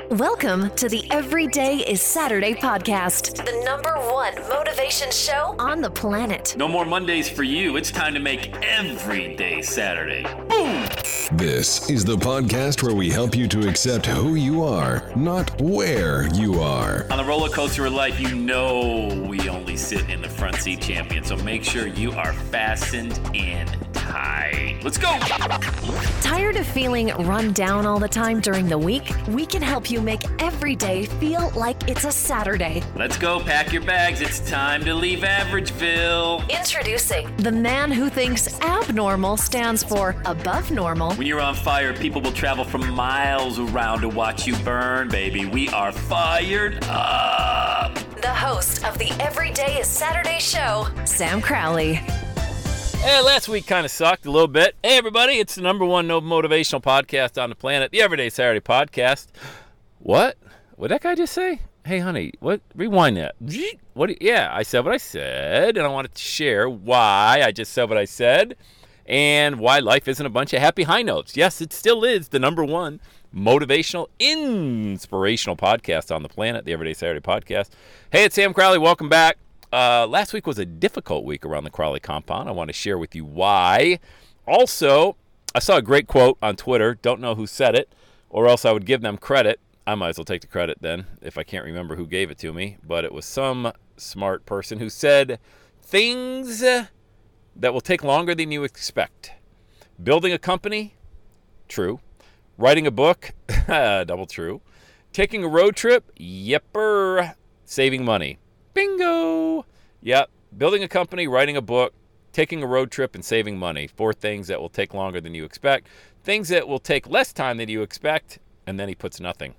Welcome to the Everyday is Saturday podcast, the #1 motivation show on the planet. No more Mondays for you. It's time to make every day Saturday. Boom! This is the podcast where we help you to accept who you are, not where you are. On the roller coaster of life, you know we only sit in the front seat, champion. So make sure you are fastened in tight. Let's go! Tired of feeling run down all the time during the week? We can help you make every day feel like it's a Saturday. Let's go, pack your bags. It's time to leave Averageville. Introducing the man who thinks abnormal stands for above normal. When you're on fire, people will travel from miles around to watch you burn, baby. We are fired up. The host of the Everyday is Saturday show, Sam Crowley. Hey, last week kind of sucked a little bit. Hey, everybody, it's the #1 no motivational podcast on the planet, the Everyday Saturday podcast. What? What did that guy just say? Hey, honey, what? Rewind that. What? Yeah, I said what I said, and I wanted to share why I just said what I said and why life isn't a bunch of happy high notes. Yes, it still is the #1 motivational, inspirational podcast on the planet, the Everyday Saturday podcast. Hey, it's Sam Crowley. Welcome back. Last week was a difficult week around the Crowley compound. I want to share with you why. Also, I saw a great quote on Twitter. Don't know who said it, or else I would give them credit. I might as well take the credit then, if I can't remember who gave it to me. But it was some smart person who said, things that will take longer than you expect. Building a company? True. Writing a book? Double true. Taking a road trip? Yepper. Saving money? Bingo! Yep. Building a company, writing a book, taking a road trip, and saving money. 4 things that will take longer than you expect. Things that will take less time than you expect. And then he puts nothing.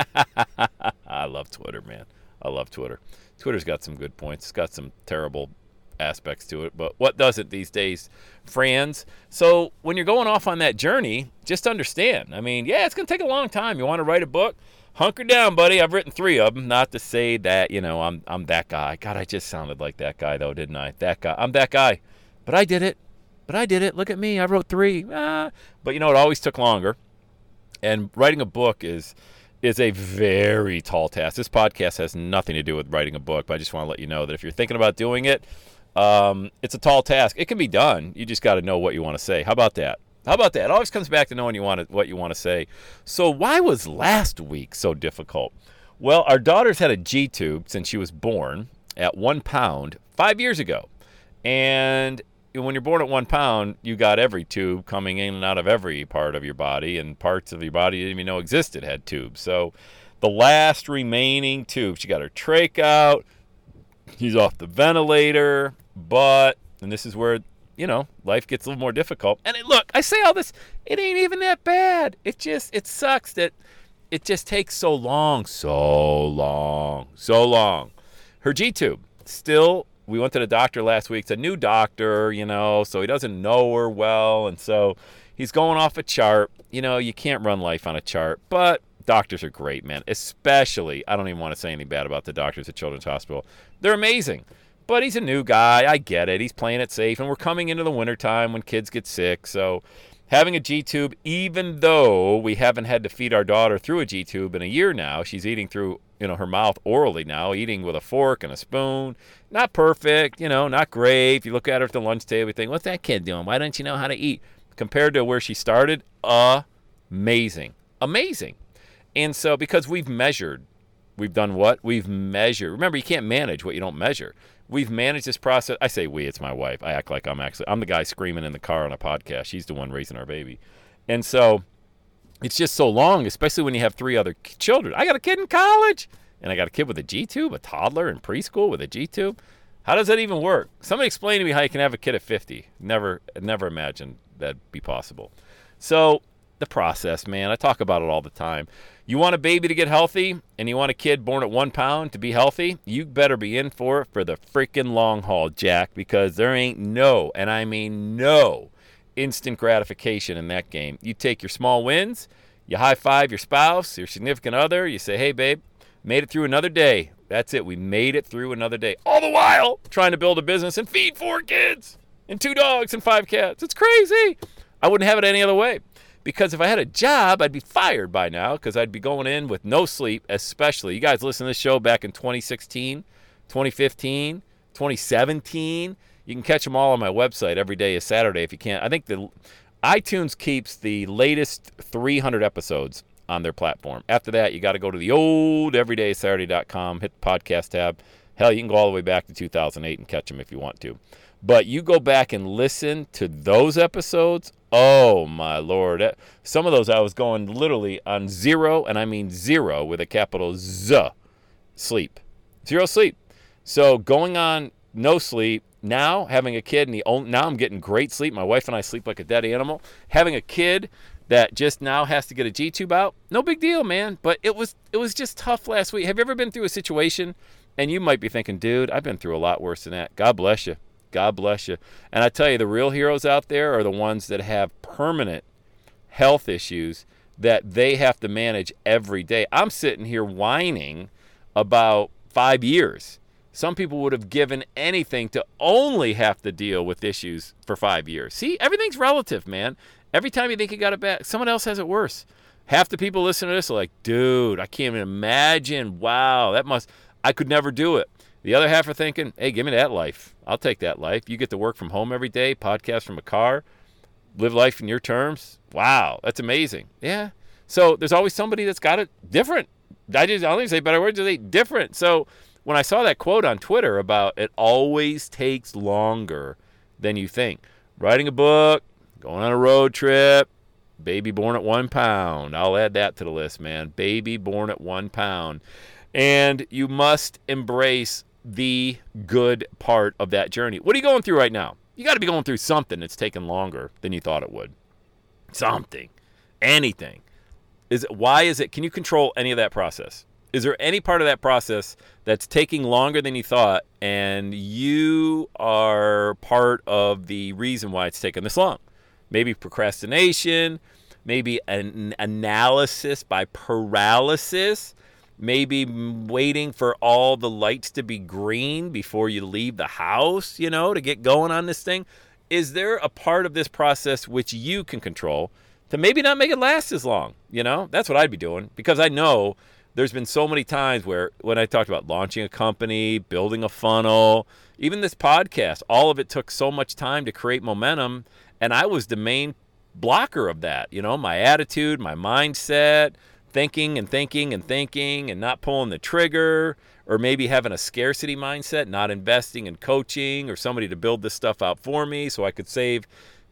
I love Twitter, man. I love Twitter. Twitter's got some good points. It's got some terrible aspects to it. But what doesn't these days, friends? So when you're going off on that journey, just understand. I mean, yeah, it's going to take a long time. You want to write a book? Hunker down, buddy. I've written 3 of them. Not to say that, I'm that guy. God, I just sounded like that guy, though, didn't I? That guy. I'm that guy. But I did it. Look at me. I wrote 3. But it always took longer. And writing a book is a very tall task. This podcast has nothing to do with writing a book, but I just want to let you know that if you're thinking about doing it, it's a tall task. It can be done. You just got to know what you want to say. How about that? It always comes back to knowing what you want to say. So why was last week so difficult? Well, our daughter's had a G-tube since she was born at 1 pound 5 years ago. And when you're born at 1 pound, you got every tube coming in and out of every part of your body, and parts of your body you didn't even know existed had tubes. So the last remaining tube, she got her trach out, she's off the ventilator, and this is where, life gets a little more difficult. And look, I say all this, it ain't even that bad. It sucks that it just takes so long. Her G-tube, still, we went to the doctor last week. It's a new doctor, so he doesn't know her well. And so he's going off a chart. You can't run life on a chart. But doctors are great, man. Especially, I don't even want to say anything bad about the doctors at Children's Hospital. They're amazing. But he's a new guy. I get it. He's playing it safe. And we're coming into the wintertime when kids get sick. So having a G-tube, even though we haven't had to feed our daughter through a G-tube in a year now, she's eating through her mouth orally now, eating with a fork and a spoon. Not perfect, not great. If you look at her at the lunch table, you think, what's that kid doing? Why don't you know how to eat? Compared to where she started, amazing. And so because we've measured, we've done what? We've measured. Remember, you can't manage what you don't measure. We've managed this process. I say we, it's my wife. I act like I'm the guy screaming in the car on a podcast. She's the one raising our baby. And so it's just so long, especially when you have 3 other children. I got a kid in college, and I got a kid with a G-tube, a toddler in preschool with a G-tube. How does that even work? Somebody explain to me how you can have a kid at 50. Never imagined that'd be possible. So the process, man, I talk about it all the time. You want a baby to get healthy, and you want a kid born at 1 pound to be healthy, you better be in for it for the freaking long haul, Jack, because there ain't no, and I mean no, instant gratification in that game. You take your small wins, you high-five your spouse, your significant other, you say, hey, babe, made it through another day. That's it. We made it through another day. All the while trying to build a business and feed 4 kids and 2 dogs and 5 cats. It's crazy. I wouldn't have it any other way. Because if I had a job, I'd be fired by now because I'd be going in with no sleep, especially. You guys listen to this show back in 2016, 2015, 2017. You can catch them all on my website. Every day is Saturday if you can't. I think the iTunes keeps the latest 300 episodes on their platform. After that, you got to go to the old everydaysaturday.com, hit the podcast tab. Hell, you can go all the way back to 2008 and catch them if you want to. But you go back and listen to those episodes, oh my Lord. Some of those I was going literally on zero, and I mean zero with a capital Z, sleep. Zero sleep. So going on no sleep, now having a kid, now I'm getting great sleep. My wife and I sleep like a dead animal. Having a kid that just now has to get a G-tube out, no big deal, man. But it was just tough last week. Have you ever been through a situation, and you might be thinking, dude, I've been through a lot worse than that. God bless you. God bless you. And I tell you, the real heroes out there are the ones that have permanent health issues that they have to manage every day. I'm sitting here whining about 5 years. Some people would have given anything to only have to deal with issues for 5 years. See, everything's relative, man. Every time you think you got it bad, someone else has it worse. Half the people listening to this are like, dude, I can't even imagine. Wow, I could never do it. The other half are thinking, hey, give me that life. I'll take that life. You get to work from home every day, podcast from a car, live life in your terms. Wow, that's amazing. Yeah. So there's always somebody that's got it different. I don't even say better words, they different. So when I saw that quote on Twitter about it always takes longer than you think. Writing a book, going on a road trip, baby born at 1 pound. I'll add that to the list, man. Baby born at 1 pound. And you must embrace the good part of that journey. What are you going through right now? You got to be going through something that's taken longer than you thought it would. Something. Anything. Why is it? Can you control any of that process? Is there any part of that process that's taking longer than you thought, and you are part of the reason why it's taken this long? Maybe procrastination, maybe an analysis by paralysis, maybe waiting for all the lights to be green before you leave the house, to get going on this thing. Is there a part of this process which you can control to maybe not make it last as long? That's what I'd be doing, because I know there's been so many times where when I talked about launching a company, building a funnel, even this podcast, all of it took so much time to create momentum, and I was the main blocker of that. My attitude, my mindset, thinking and not pulling the trigger, or maybe having a scarcity mindset, not investing in coaching or somebody to build this stuff out for me so I could save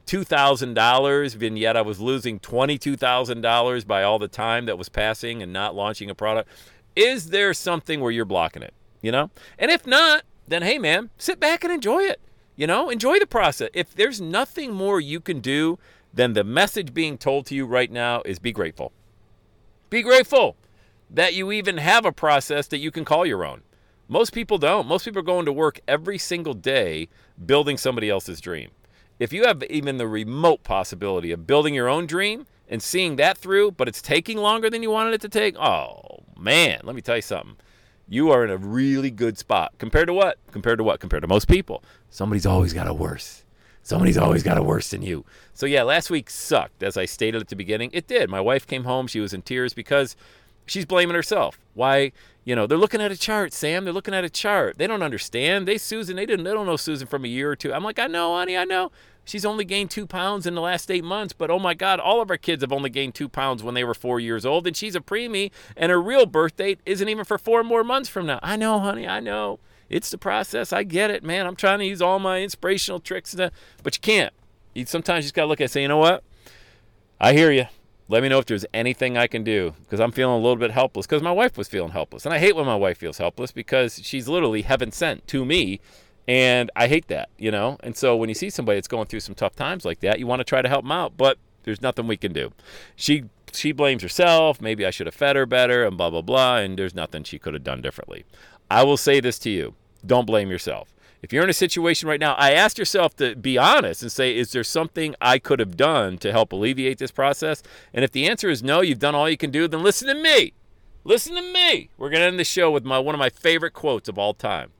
$2,000, and yet I was losing $22,000 by all the time that was passing and not launching a product. Is there something where you're blocking it? And if not, then hey, man, sit back and enjoy it. Enjoy the process. If there's nothing more you can do, then the message being told to you right now is be grateful. Be grateful that you even have a process that you can call your own. Most people don't. Most people are going to work every single day building somebody else's dream. If you have even the remote possibility of building your own dream and seeing that through, but it's taking longer than you wanted it to take, oh, man, let me tell you something. You are in a really good spot. Compared to what? Compared to most people. Somebody's always got it worse. Somebody's always got it worse than you. So, yeah, last week sucked, as I stated at the beginning. It did. My wife came home. She was in tears because she's blaming herself. Why? They're looking at a chart, Sam. They're looking at a chart. They don't understand. They don't know Susan from a year or two. I'm like, I know, honey, I know. She's only gained 2 pounds in the last 8 months, but oh my God, all of our kids have only gained 2 pounds when they were 4 years old, and she's a preemie, and her real birth date isn't even for 4 more months from now. I know, honey, I know. It's the process. I get it, man. I'm trying to use all my inspirational tricks, but you can't. Sometimes you just got to look at it and say, you know what? I hear you. Let me know if there's anything I can do, because I'm feeling a little bit helpless, because my wife was feeling helpless. And I hate when my wife feels helpless, because she's literally heaven sent to me, and I hate that, And so when you see somebody that's going through some tough times like that, you want to try to help them out, but there's nothing we can do. She blames herself. Maybe I should have fed her better and blah, blah, blah, and there's nothing she could have done differently. I will say this to you. Don't blame yourself. If you're in a situation right now, I asked yourself to be honest and say, is there something I could have done to help alleviate this process? And if the answer is no, you've done all you can do, then listen to me. Listen to me. We're going to end the show with one of my favorite quotes of all time.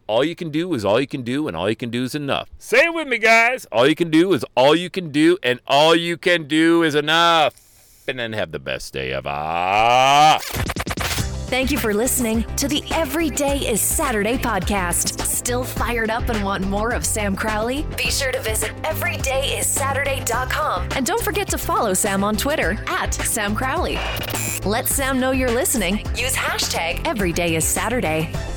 all you can do is all you can do, and all you can do is enough. Say it with me, guys. All you can do is all you can do, and all you can do is enough. And then have the best day ever. Thank you for listening to the Every Day is Saturday podcast. Still fired up and want more of Sam Crowley? Be sure to visit everydayissaturday.com. And don't forget to follow Sam on Twitter @Sam Crowley. Let Sam know you're listening. Use hashtag EverydayIsSaturday.